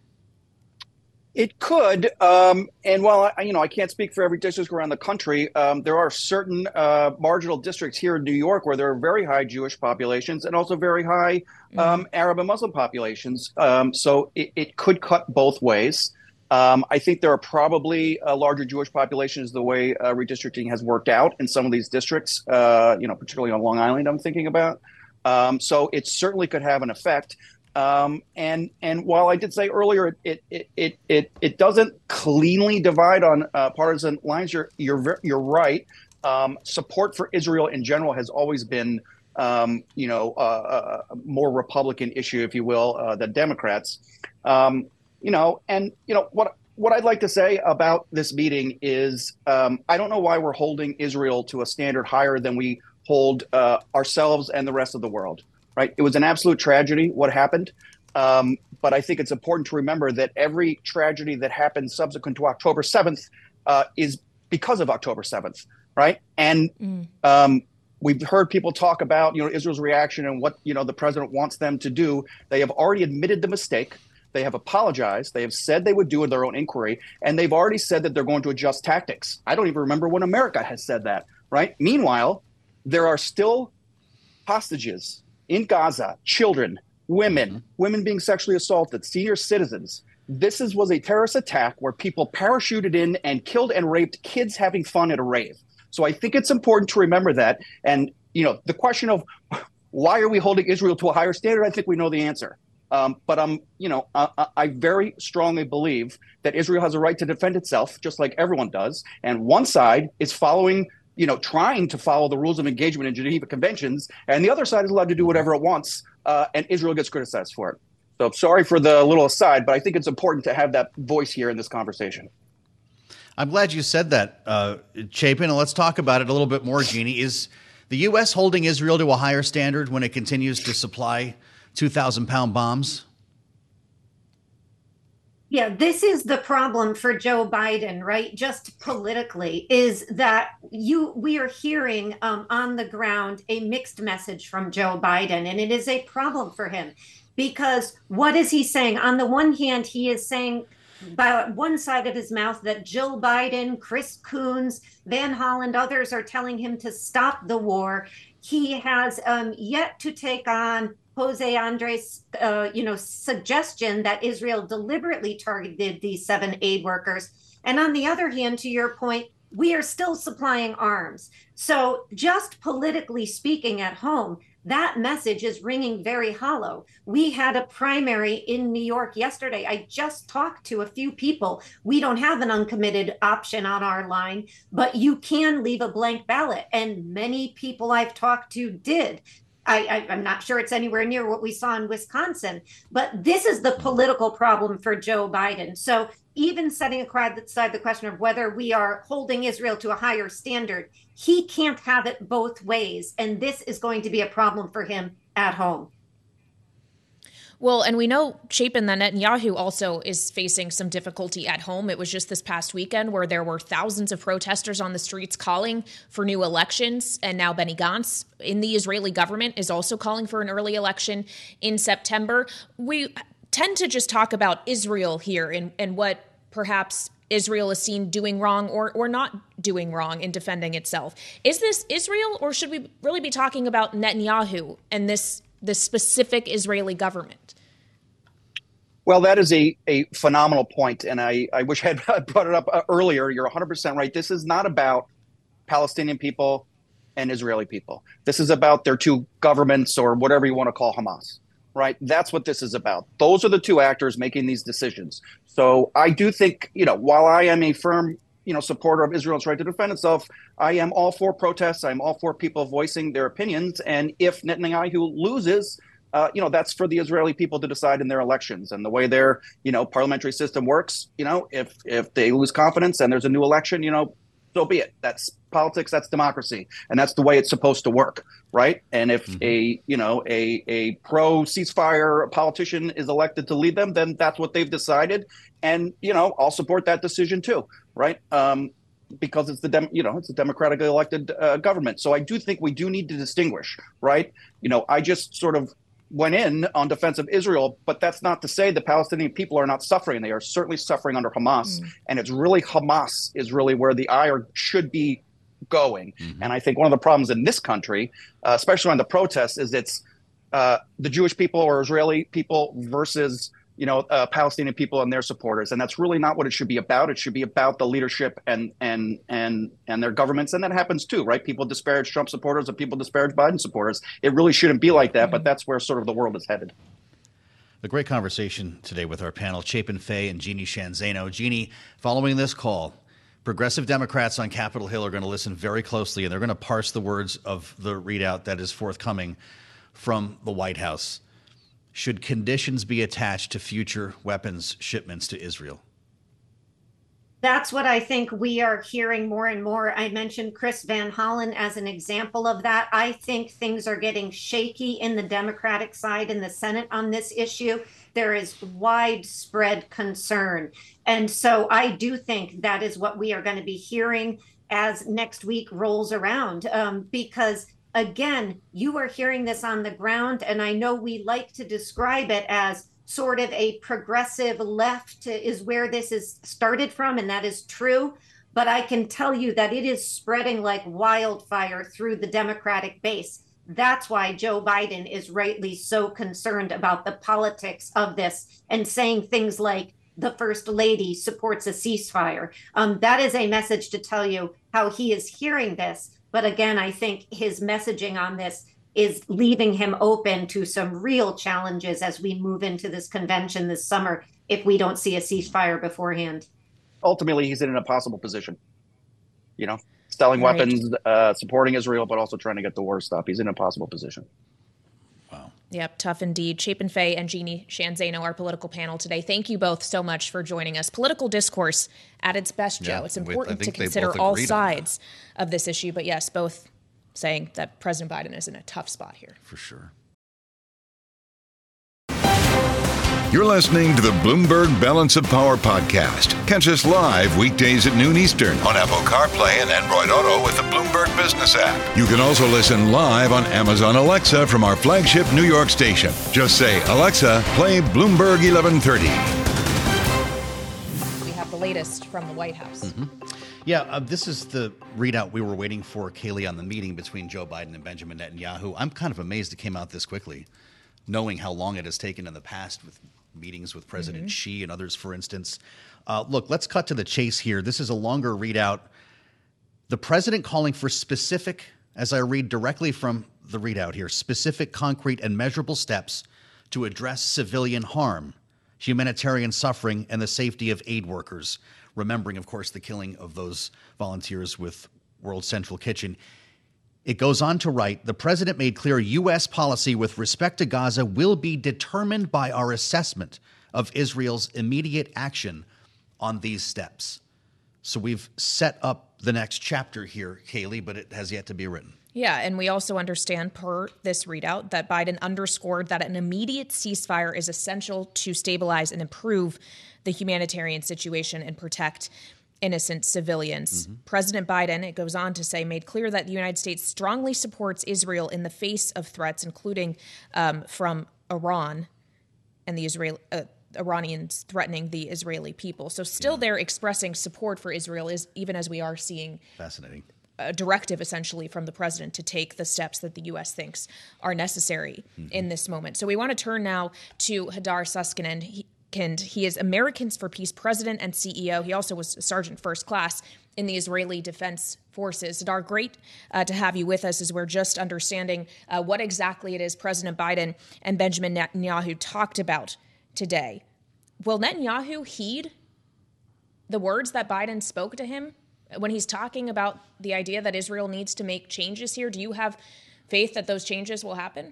It could. Um, and while I, you know, I can't speak for every district around the country, um, there are certain uh, marginal districts here in New York where there are very high Jewish populations and also very high um, mm-hmm. Arab and Muslim populations. Um, so it, it could cut both ways. Um, I think there are probably uh, larger Jewish populations the way uh, redistricting has worked out in some of these districts, uh, you know, particularly on Long Island, I'm thinking about. Um, so it certainly could have an effect. Um, and and while I did say earlier, it it it it it doesn't cleanly divide on uh, partisan lines. You're you're you're right. Um, support for Israel in general has always been, um, you know, uh, a more Republican issue, if you will, uh, than Democrats. Um, You know, and, you know, what what I'd like to say about this meeting is um, I don't know why we're holding Israel to a standard higher than we hold uh, ourselves and the rest of the world, right? It was an absolute tragedy what happened. Um, but I think it's important to remember that every tragedy that happened subsequent to October seventh uh, is because of October seventh, right? And mm. um, we've heard people talk about, you know, Israel's reaction and what, you know, the president wants them to do. They have already admitted the mistake. They have apologized. They have said they would do in their own inquiry, and they've already said that they're going to adjust tactics. I don't even remember when America has said that, right? Meanwhile, there are still hostages in Gaza, children, women, mm-hmm. women being sexually assaulted, senior citizens. This is, was a terrorist attack where people parachuted in and killed and raped kids having fun at a rave. So I think it's important to remember that. And, you know, the question of why are we holding Israel to a higher standard, I think we know the answer. Um, but I'm, you know, I, I very strongly believe that Israel has a right to defend itself, just like everyone does. And one side is following, you know, trying to follow the rules of engagement in Geneva Conventions, and the other side is allowed to do whatever it wants, uh, and Israel gets criticized for it. So sorry for the little aside, but I think it's important to have that voice here in this conversation. I'm glad you said that, uh, Chapin, and let's talk about it a little bit more, Jeannie. Is the U S holding Israel to a higher standard when it continues to supply two thousand pound bombs? Yeah, this is the problem for Joe Biden, right? Just politically, is that you we are hearing um, on the ground a mixed message from Joe Biden, and it is a problem for him because what is he saying? On the one hand, he is saying by one side of his mouth that Jill Biden, Chris Coons, Van Holland, others are telling him to stop the war. He has um, yet to take on Jose Andres, uh, you know, suggestion that Israel deliberately targeted these seven aid workers. And on the other hand, to your point, we are still supplying arms. So just politically speaking at home, that message is ringing very hollow. We had a primary in New York yesterday. I just talked to a few people. We don't have an uncommitted option on our line, but you can leave a blank ballot. And many people I've talked to did. I, I, I'm not sure it's anywhere near what we saw in Wisconsin, but this is the political problem for Joe Biden. So even setting aside the question of whether we are holding Israel to a higher standard, he can't have it both ways. And this is going to be a problem for him at home. Well, and we know, Chapin, that Netanyahu also is facing some difficulty at home. It was just this past weekend where there were thousands of protesters on the streets calling for new elections. And now Benny Gantz in the Israeli government is also calling for an early election in September. We tend to just talk about Israel here and, and what perhaps Israel is seen doing wrong or or not doing wrong in defending itself. Is this Israel, or should we really be talking about Netanyahu and this this specific Israeli government? Well, that is a, a phenomenal point, and I, I wish I had brought it up earlier. You're one hundred percent right. This is not about Palestinian people and Israeli people. This is about their two governments, or whatever you want to call Hamas, right? That's what this is about. Those are the two actors making these decisions. So I do think, you know, while I am a firm, you know, supporter of Israel's right to defend itself, I am all for protests. I'm all for people voicing their opinions. And if Netanyahu loses, Uh, you know, that's for the Israeli people to decide in their elections. And the way their, you know, parliamentary system works, you know, if if they lose confidence and there's a new election, you know, so be it. That's politics. That's democracy. And that's the way it's supposed to work. Right. And if mm-hmm. a, you know, a, a pro ceasefire politician is elected to lead them, then that's what they've decided. And, you know, I'll support that decision, too. Right. Um, because it's the, dem- you know, it's a democratically elected uh, government. So I do think we do need to distinguish. Right. You know, I just sort of went in on defense of Israel, but that's not to say the Palestinian people are not suffering. They are certainly suffering under Hamas. Mm. And it's really Hamas is really where the ire should be going. Mm-hmm. And I think one of the problems in this country, uh, especially on the protests, is it's uh, the Jewish people or Israeli people versus, you know, uh, Palestinian people and their supporters. And that's really not what it should be about. It should be about the leadership and and and and their governments. And that happens too, right? People disparage Trump supporters and people disparage Biden supporters. It really shouldn't be like that, but that's where sort of the world is headed. A great conversation today with our panel, Chapin Fay and Jeannie Sheehan Zaino. Jeannie, following this call, progressive Democrats on Capitol Hill are going to listen very closely, and they're going to parse the words of the readout that is forthcoming from the White House. Should conditions be attached to future weapons shipments to Israel? That's what I think we are hearing more and more. I mentioned Chris Van Hollen as an example of that. I think things are getting shaky in the Democratic side in the Senate on this issue. There is widespread concern. And so I do think that is what we are going to be hearing as next week rolls around, um, because again, you are hearing this on the ground, and I know we like to describe it as sort of a progressive left is where this is started from, and that is true. But I can tell you that it is spreading like wildfire through the Democratic base. That's why Joe Biden is rightly so concerned about the politics of this and saying things like the First Lady supports a ceasefire. Um, that is a message to tell you how he is hearing this. But again, I think his messaging on this is leaving him open to some real challenges as we move into this convention this summer if we don't see a ceasefire beforehand. Ultimately, he's in an impossible position. You know, selling Right. weapons, uh, supporting Israel, but also trying to get the war stopped. He's in an impossible position. Yep, tough indeed. Chapin Fay and Jeannie Shanzano, our political panel today. Thank you both so much for joining us. Political discourse at its best, Joe. Yeah, it's we- I important to think they consider both all agreed on that. sides of this issue, but yes, both saying that President Biden is in a tough spot here. For sure. You're listening to the Bloomberg Balance of Power podcast. Catch us live weekdays at noon Eastern on Apple CarPlay and Android Auto with the Bloomberg Business app. You can also listen live on Amazon Alexa from our flagship New York station. Just say, Alexa, play Bloomberg eleven thirty. We have the latest from the White House. Yeah, uh, this is the readout we were waiting for, Kaylee, on the meeting between Joe Biden and Benjamin Netanyahu. I'm kind of amazed it came out this quickly, knowing how long it has taken in the past with meetings with President Mhm. Xi and others, for instance. Uh, look, let's cut to the chase here. This is a longer readout. The president calling for specific, as I read directly from the readout here, specific, concrete, and measurable steps to address civilian harm, humanitarian suffering, and the safety of aid workers. Remembering, of course, the killing of those volunteers with World Central Kitchen. It goes on to write, the president made clear U S policy with respect to Gaza will be determined by our assessment of Israel's immediate action on these steps. So we've set up the next chapter here, Kaylee, but it has yet to be written. Yeah, and we also understand per this readout that Biden underscored that an immediate ceasefire is essential to stabilize and improve the humanitarian situation and protect innocent civilians. Mm-hmm. President Biden, it goes on to say, made clear that the United States strongly supports Israel in the face of threats, including um, from Iran and the Israel uh, Iranians threatening the Israeli people. So still they're expressing support for Israel, is even as we are seeing Fascinating. a directive essentially from the president to take the steps that the U S thinks are necessary Mm-hmm. in this moment. So we want to turn now to Hadar Susskind. He, he is Americans for Peace president and C E O. He also was Sergeant First Class in the Israeli Defense Forces. Hadar, great uh, to have you with us as we're just understanding uh, what exactly it is President Biden and Benjamin Netanyahu talked about today. Will Netanyahu heed the words that Biden spoke to him when he's talking about the idea that Israel needs to make changes here? Do you have faith that those changes will happen?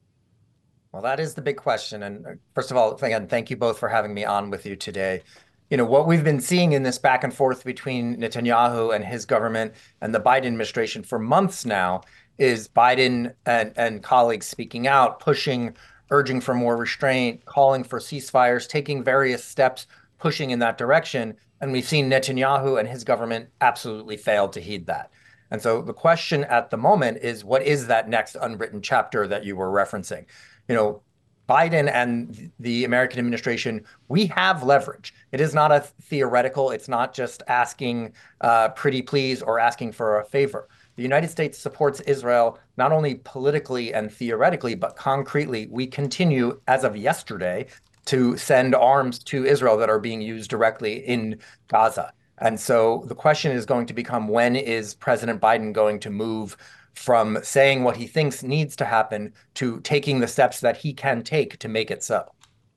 Well, that is the big question. And first of all, again, thank you both for having me on with you today. You know, what we've been seeing in this back and forth between Netanyahu and his government and the Biden administration for months now is Biden and, and colleagues speaking out, pushing, urging for more restraint, calling for ceasefires, taking various steps, pushing in that direction. And we've seen Netanyahu and his government absolutely fail to heed that. And so the question at the moment is, what is that next unwritten chapter that you were referencing? You know, Biden and the American administration, we have leverage. It is not a theoretical. It's not just asking uh, pretty please or asking for a favor. The United States supports Israel not only politically and theoretically, but concretely. We continue, as of yesterday, to send arms to Israel that are being used directly in Gaza. And so the question is going to become, when is President Biden going to move from saying what he thinks needs to happen to taking the steps that he can take to make it so?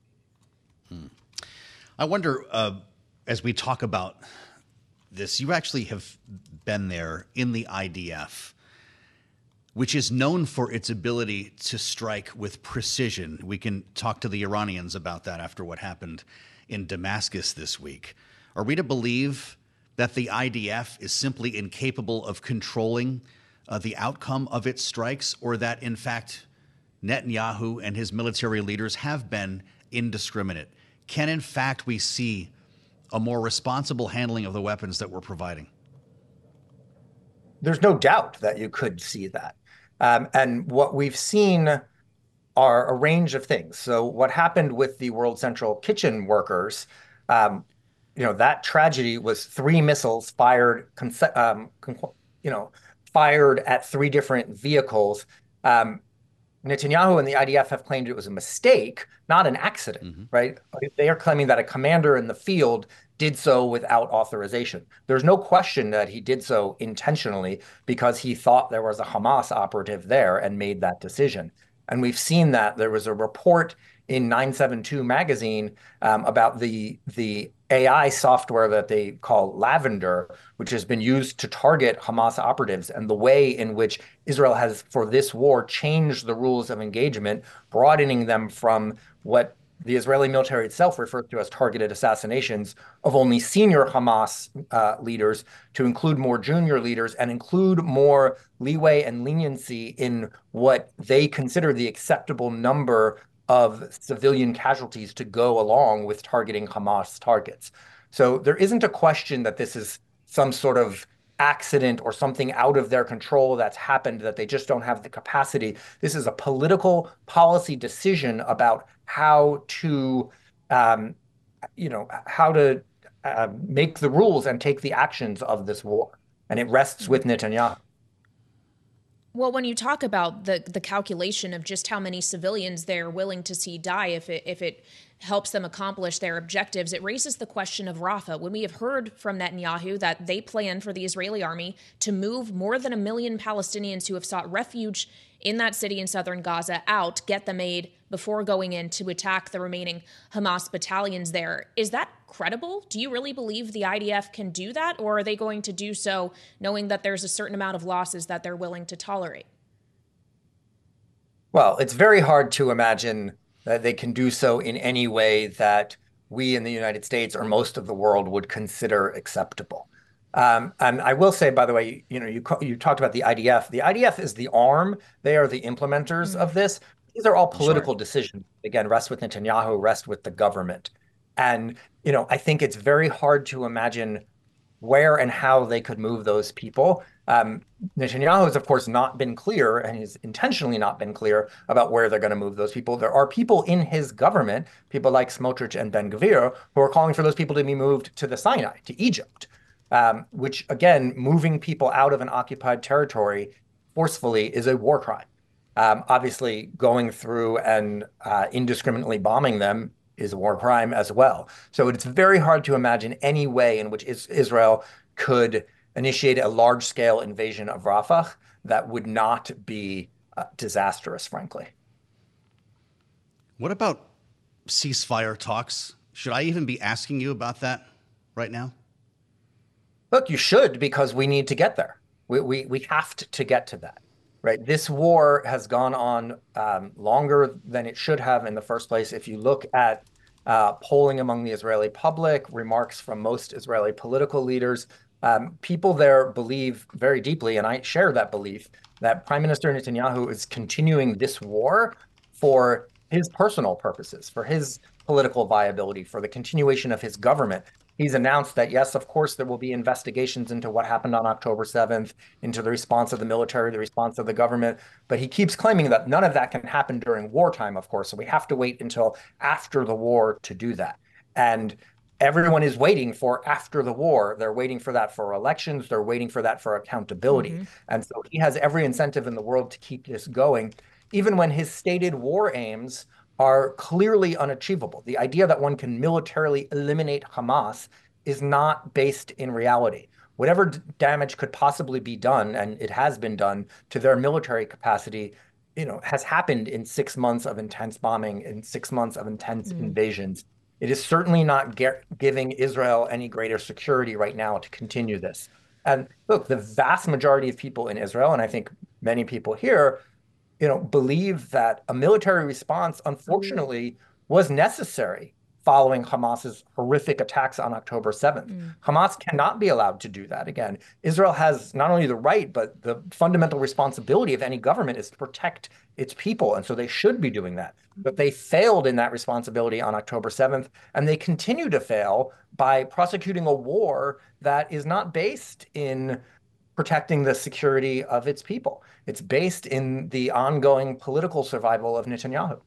Hmm. I wonder, uh, as we talk about this, you actually have been there in the I D F, which is known for its ability to strike with precision. We can talk to the Iranians about that after what happened in Damascus this week. Are we to believe that the I D F is simply incapable of controlling uh, the outcome of its strikes, or that, in fact, Netanyahu and his military leaders have been indiscriminate? Can, in fact, we see a more responsible handling of the weapons that we're providing? There's no doubt that you could see that. Um, and what we've seen are a range of things. So what happened with the World Central Kitchen workers, um, you know, that tragedy was three missiles fired, um, you know, fired at three different vehicles. Um, Netanyahu and the I D F have claimed it was a mistake, not an accident, mm-hmm. right? They are claiming that a commander in the field did so without authorization. There's no question that he did so intentionally because he thought there was a Hamas operative there and made that decision. And we've seen that. There was a report in nine seventy-two magazine um, about the, the A I software that they call Lavender, which has been used to target Hamas operatives, and the way in which Israel has, for this war, changed the rules of engagement, broadening them from what the Israeli military itself refers to as targeted assassinations of only senior Hamas uh, leaders to include more junior leaders and include more leeway and leniency in what they consider the acceptable number of civilian casualties to go along with targeting Hamas targets. So there isn't a question that this is some sort of accident or something out of their control that's happened, that they just don't have the capacity. This is a political policy decision about how to, um, you know, how to uh, make the rules and take the actions of this war. And it rests with Netanyahu. Well, when you talk about the the calculation of just how many civilians they're willing to see die if it if it helps them accomplish their objectives, it raises the question of Rafah. When we have heard from Netanyahu that they plan for the Israeli army to move more than a million Palestinians who have sought refuge in that city in southern Gaza out, get them aid before going in to attack the remaining Hamas battalions there. Is that credible? Do you really believe the I D F can do that? Or are they going to do so knowing that there's a certain amount of losses that they're willing to tolerate? Well, it's very hard to imagine that they can do so in any way that we in the United States or most of the world would consider acceptable. Um, and I will say, by the way, you know, you you talked about the I D F. The I D F is the arm. They are the implementers mm-hmm. of this. These are all political sure. decisions. Again, rest with Netanyahu, rest with the government. And, you know, I think it's very hard to imagine where and how they could move those people. Um, Netanyahu has, of course, not been clear, and he's intentionally not been clear about where they're going to move those people. There are people in his government, people like Smotrich and Ben-Gvir, who are calling for those people to be moved to the Sinai, to Egypt, um, which, again, moving people out of an occupied territory forcefully is a war crime. Um, obviously, going through and uh, indiscriminately bombing them is a war crime as well. So it's very hard to imagine any way in which is Israel could initiate a large-scale invasion of Rafah that would not be uh, disastrous, frankly. What about ceasefire talks? Should I even be asking you about that right now? Look, you should, because we need to get there. We we, we have to, to get to that. Right. This war has gone on um, longer than it should have in the first place. If you look at uh, polling among the Israeli public, remarks from most Israeli political leaders, um, people there believe very deeply, and I share that belief, that Prime Minister Netanyahu is continuing this war for his personal purposes, for his political viability, for the continuation of his government. He's announced that, yes, of course, there will be investigations into what happened on October seventh, into the response of the military, the response of the government. But he keeps claiming that none of that can happen during wartime, of course. So we have to wait until after the war to do that. And everyone is waiting for after the war. They're waiting for that for elections. They're waiting for that for accountability. Mm-hmm. And so he has every incentive in the world to keep this going, even when his stated war aims are clearly unachievable. The idea that one can militarily eliminate Hamas is not based in reality. Whatever d- damage could possibly be done, and it has been done to their military capacity, you know, has happened in six months of intense bombing, in six months of intense mm. invasions. It is certainly not ge- giving Israel any greater security right now to continue this. And look, the vast majority of people in Israel, and I think many people here, you know, believe that a military response, unfortunately, was necessary following Hamas's horrific attacks on October seventh. Mm. Hamas cannot be allowed to do that again. Israel has not only the right, but the fundamental responsibility of any government is to protect its people. And so they should be doing that. But they failed in that responsibility on October seventh, and they continue to fail by prosecuting a war that is not based in protecting the security of its people. It's based in the ongoing political survival of Netanyahu.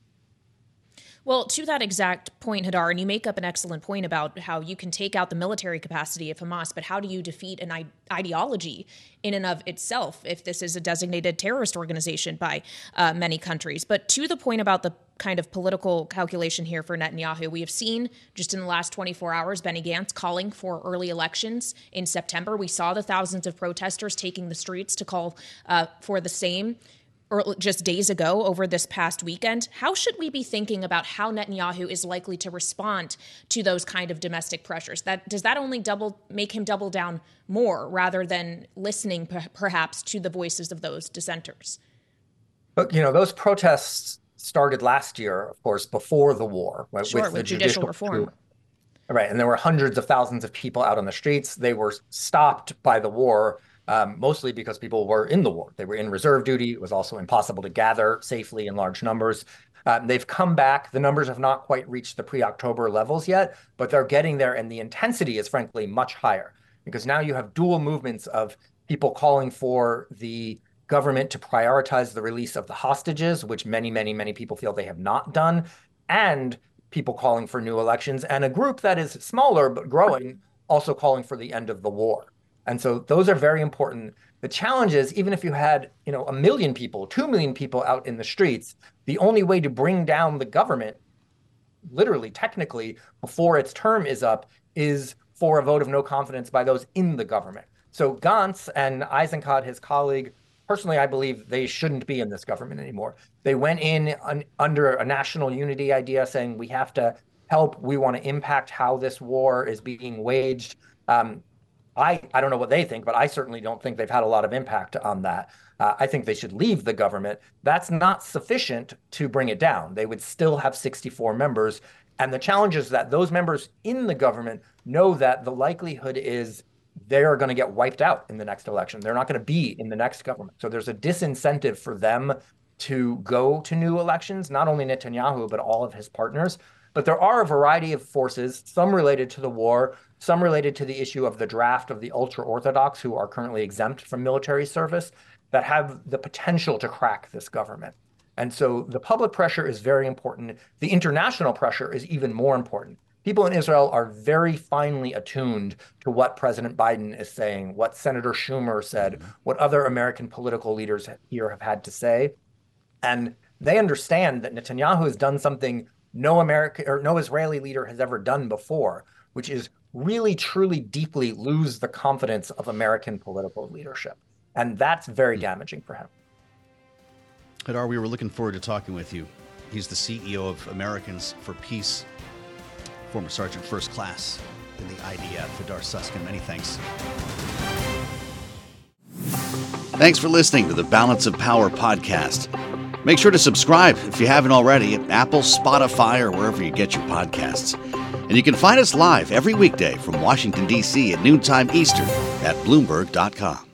Well, to that exact point, Hadar, and you make up an excellent point about how you can take out the military capacity of Hamas, but how do you defeat an I- ideology in and of itself if this is a designated terrorist organization by uh, many countries? But to the point about the kind of political calculation here for Netanyahu, we have seen just in the last twenty-four hours, Benny Gantz calling for early elections in September. We saw the thousands of protesters taking the streets to call uh, for the same or just days ago over this past weekend. How should we be thinking about how Netanyahu is likely to respond to those kind of domestic pressures? That does that only double make him double down more rather than listening per- perhaps to the voices of those dissenters? But, you know, those protests started last year, of course, before the war, right, sure, with, with the judicial, judicial reform. Coup. Right. And there were hundreds of thousands of people out on the streets. They were stopped by the war. Um, mostly because people were in the war. They were in reserve duty. It was also impossible to gather safely in large numbers. Um, they've come back. The numbers have not quite reached the pre-October levels yet, but they're getting there. And the intensity is frankly much higher because now you have dual movements of people calling for the government to prioritize the release of the hostages, which many, many, many people feel they have not done, and people calling for new elections, and a group that is smaller but growing also calling for the end of the war. And so those are very important. The challenge is, even if you had, you know, a million people, two million people out in the streets, the only way to bring down the government, literally, technically, before its term is up, is for a vote of no confidence by those in the government. So Gantz and Eisenkot, his colleague, personally, I believe they shouldn't be in this government anymore. They went in un- under a national unity idea saying we have to help, we want to impact how this war is being waged. Um, I, I don't know what they think, but I certainly don't think they've had a lot of impact on that. Uh, I think they should leave the government. That's not sufficient to bring it down. They would still have sixty-four members. And the challenge is that those members in the government know that the likelihood is they're going to get wiped out in the next election. They're not going to be in the next government. So there's a disincentive for them to go to new elections, not only Netanyahu, but all of his partners. But there are a variety of forces, some related to the war, some related to the issue of the draft of the ultra-Orthodox who are currently exempt from military service, that have the potential to crack this government. And so the public pressure is very important. The international pressure is even more important. People in Israel are very finely attuned to what President Biden is saying, what Senator Schumer said, what other American political leaders here have had to say. And they understand that Netanyahu has done something no American or no Israeli leader has ever done before, which is really, truly, deeply lose the confidence of American political leadership. And that's very damaging for him. Hadar, we were looking forward to talking with you. He's the C E O of Americans for Peace, former Sergeant First Class in the I D F. Hadar Susskind, many thanks. Thanks for listening to the Balance of Power podcast. Make sure to subscribe if you haven't already at Apple, Spotify, or wherever you get your podcasts. And you can find us live every weekday from Washington, D C at noontime Eastern at Bloomberg dot com.